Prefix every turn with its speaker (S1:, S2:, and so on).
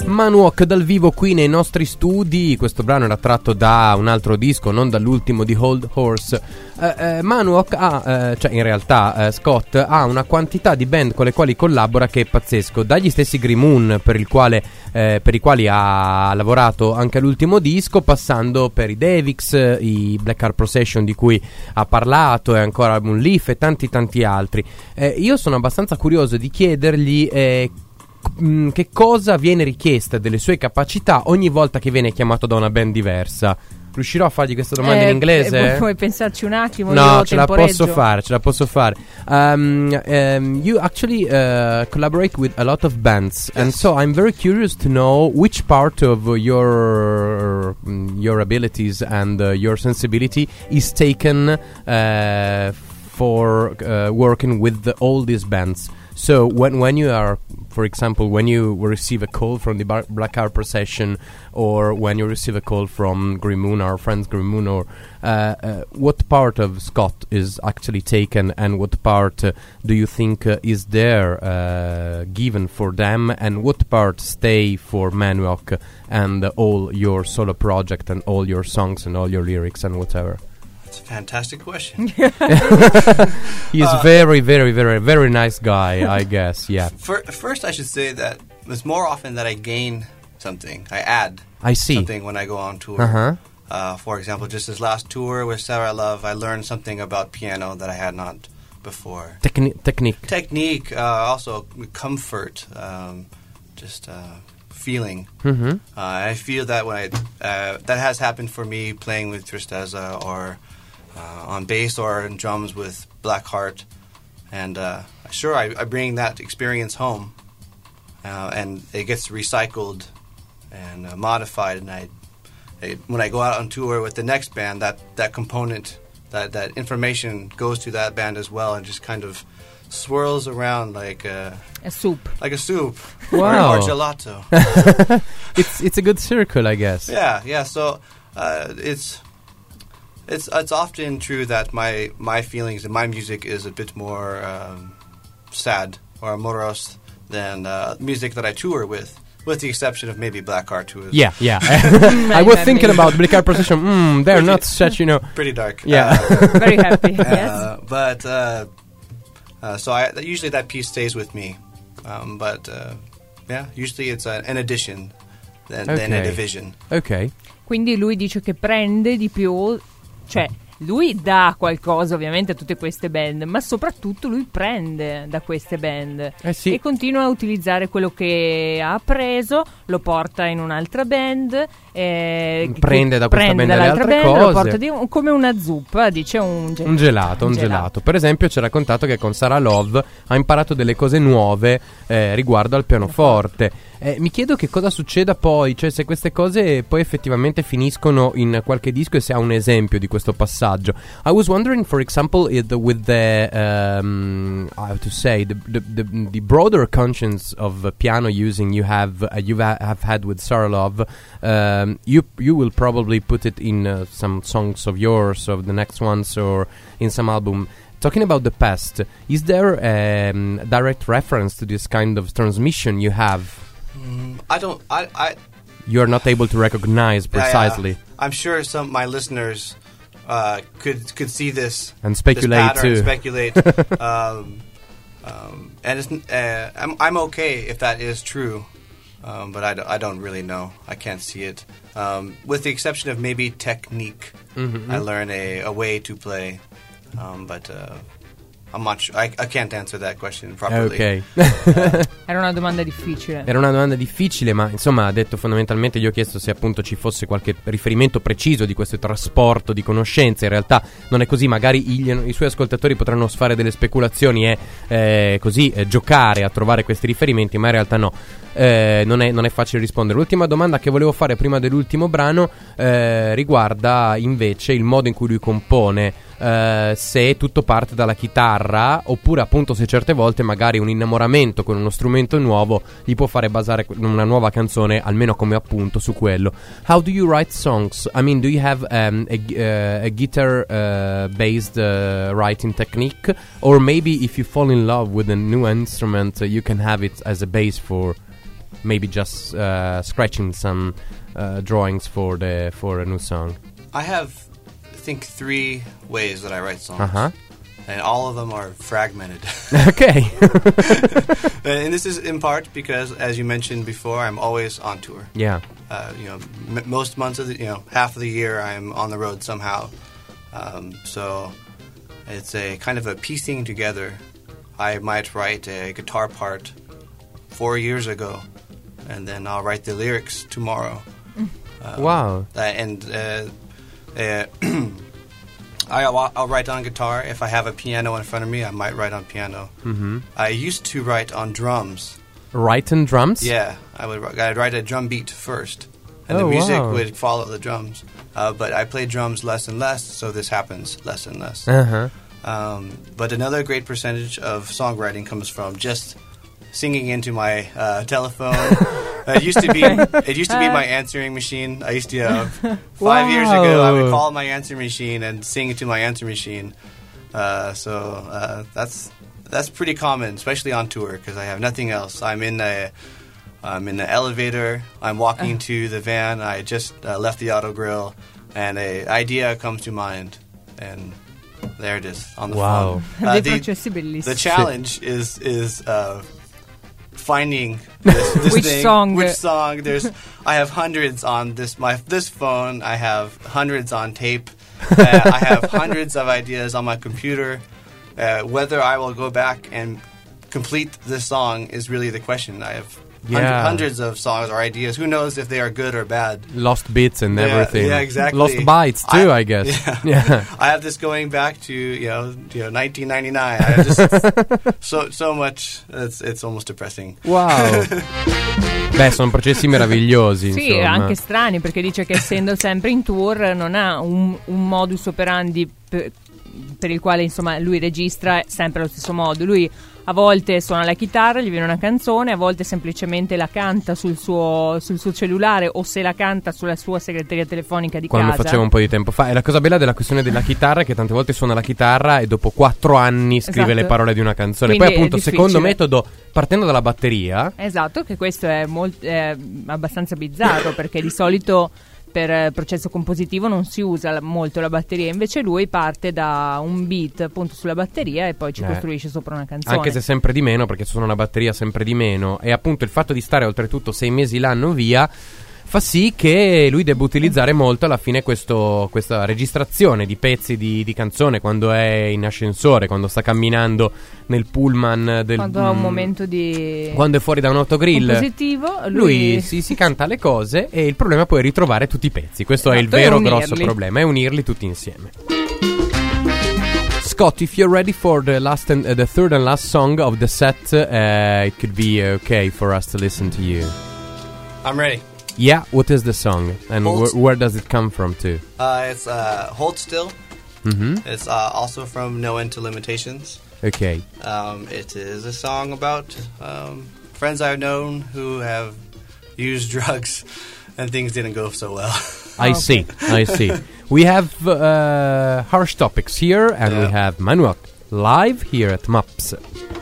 S1: Manuok dal vivo qui nei nostri studi. Questo brano era tratto da un altro disco, non dall'ultimo di Old Horse. Manuok ha, cioè in realtà Scott ha una quantità di band con le quali collabora che è pazzesco. Dagli stessi Green Moon per i quali ha lavorato anche all'ultimo disco, passando per i Davix, i Black Heart Procession di cui ha parlato, e ancora Album Leaf e tanti altri. Io sono abbastanza curioso di chiedergli che cosa viene richiesta delle sue capacità ogni volta che viene chiamato da una band diversa. Riuscirò a fargli questa domanda in inglese?
S2: Puoi pensarci un attimo?
S1: No, ce la posso fare. You actually collaborate with a lot of bands, yes. And so I'm very curious to know which part of your abilities and your sensibility is taken for working with all these bands. So when you are, for example, when you receive a call from the Black Heart Procession, or when you receive a call from Green Moon, our friends Green Moon, or what part of Scott is actually taken, and what part do you think is there given for them, and what part stay for Manuok and all your solo project and all your songs and all your lyrics and whatever?
S3: That's a fantastic question.
S1: He's very, very, very, very nice guy, I guess. Yeah.
S3: First, I should say that it's more often that I gain something. I add something when I go on tour. For example, just this last tour with Sarah Love, I learned something about piano that I had not before. Technique. Also comfort. Feeling. I feel that when that has happened for me playing with Tristeza, or on bass or in drums with Blackheart, and sure I bring that experience home, and it gets recycled and modified, and when I go out on tour with the next band, that component, that information goes to that band as well, and just kind of swirls around like a soup.
S1: Wow.
S3: or gelato.
S1: It's a good circle, I guess.
S3: Yeah. So it's often true that my feelings and my music is a bit more sad or morose than music that I tour with the exception of maybe Blackheart, who is...
S1: Yeah. I was thinking about Black Heart Procession. They're not such,
S3: pretty dark.
S1: Yeah.
S2: Very happy, yes.
S3: But... so usually that piece stays with me, but usually it's an addition than a division.
S1: Ok.
S2: Quindi lui dice che prende di più, cioè lui dà qualcosa ovviamente a tutte queste band, ma soprattutto lui prende da queste band e continua a utilizzare quello che ha preso, lo porta in un'altra band,
S1: prende da questa band le altre cose,
S2: lo porta come una zuppa, dice un gelato. Per esempio ci ha raccontato che con Sarah Love ha imparato delle cose nuove riguardo al pianoforte. Mi chiedo che cosa succeda poi, cioè se queste cose poi effettivamente finiscono in qualche disco e se ha un esempio di questo passaggio. I was wondering, for example, with the how to say the broader conscience of piano using you have had with Sarah Love, you will probably put it in some songs of yours, of the next ones, or in some album. Talking about the past, is there a direct reference to this kind of transmission you have? You're not able to recognize precisely.
S3: I'm sure some of my listeners could see this
S1: and speculate
S3: this
S1: too.
S3: Speculate, and it's, I'm okay if that is true, but I don't really know. I can't see it. With the exception of maybe technique, I learned a way to play, but. I'm not sure. I can't answer that question properly.
S1: Ok.
S2: Era una domanda difficile, ma insomma ha detto fondamentalmente, gli ho chiesto se appunto ci fosse qualche riferimento preciso di questo trasporto di conoscenze. In realtà non è così, magari i suoi ascoltatori potranno fare delle speculazioni e giocare a trovare questi riferimenti, ma in realtà no. Non è facile rispondere. L'ultima domanda che volevo fare prima dell'ultimo brano riguarda invece il modo in cui lui compone, se tutto parte dalla chitarra oppure appunto se certe volte magari un innamoramento con uno strumento nuovo gli può fare basare una nuova canzone almeno come appunto su quello. How do you write songs? I mean, do you have a guitar based writing technique, or maybe if you fall in love with a new instrument you can have it as a base for
S1: maybe just scratching some drawings for a new song?
S3: I have, I think, 3 ways that I write songs.
S1: Uh-huh.
S3: And all of them are fragmented.
S1: Okay.
S3: And this is in part because, as you mentioned before, I'm always on tour.
S1: Yeah.
S3: Most months of the, half of the year I'm on the road somehow. So it's a kind of a piecing together. I might write a guitar part 4 years ago, and then I'll write the lyrics tomorrow.
S1: Wow.
S3: I'll write on guitar. If I have a piano in front of me, I might write on piano.
S1: Mm-hmm.
S3: I used to write on drums.
S1: Write on drums?
S3: Yeah, I'd write a drum beat first, and the music would follow the drums. But I play drums less and less, so this happens less and less.
S1: Uh-huh.
S3: But another great percentage of songwriting comes from just singing into my telephone. It used to be my answering machine. I used to 5 years ago I would call my answering machine and sing to my answering machine. So that's pretty common, especially on tour, because I have nothing else. I'm in the elevator. I'm walking to the van. I just left the auto grill, and an idea comes to mind, and there it is on the phone. The challenge is finding this
S2: which
S3: thing,
S2: song.
S3: Which song? I have hundreds on this phone. I have hundreds on tape. I have hundreds of ideas on my computer. Whether I will go back and complete this song is really the question. I have hundreds of songs or ideas. Who knows if they are good or bad?
S1: Lost bits and everything.
S3: Yeah, exactly.
S1: Lost bytes too, I guess.
S3: Yeah. I have this going back to 1999. I have just so much. It's almost depressing.
S1: Wow. Beh, sono processi meravigliosi.
S2: Sì,
S1: insomma.
S2: Anche strani, perché dice che essendo sempre in tour non ha un modus operandi per il quale insomma lui registra sempre allo stesso modo. Lui a volte suona la chitarra, gli viene una canzone, a volte semplicemente la canta sul suo cellulare, o se la canta sulla sua segreteria telefonica di
S1: quando
S2: casa.
S1: Faceva un po' di tempo fa. E la cosa bella della questione della chitarra è che tante volte suona la chitarra e dopo 4 anni scrive le parole di una canzone.
S2: Quindi
S1: poi appunto secondo metodo, partendo dalla batteria.
S2: Esatto, che questo è abbastanza bizzarro, perché di solito per processo compositivo non si usa molto la batteria, invece lui parte da un beat appunto sulla batteria e poi ci costruisce sopra una canzone.
S1: Anche se sempre di meno, perché suona una batteria sempre di meno, e appunto il fatto di stare oltretutto 6 mesi l'anno via fa sì che lui debba utilizzare molto alla fine questa registrazione di pezzi di canzone quando è in ascensore, quando sta camminando nel pullman
S2: quando ha un momento di
S1: quando è fuori da un autogrill
S2: compositivo,
S1: lui si canta le cose, e il problema poi è ritrovare tutti i pezzi. Questo è il vero grosso problema, è unirli tutti insieme. Scott, if you're ready for the third and last song of the set, it could be okay for us to listen to you.
S3: I'm ready.
S1: Yeah, what is the song, and where does it come from too?
S3: It's Hold Still. Mm-hmm. It's also from No End to Limitations.
S1: Okay.
S3: It is a song about friends I've known who have used drugs and things didn't go so well.
S1: I see. We have Harsh Topics here, and we have Manuak live here at MAPS.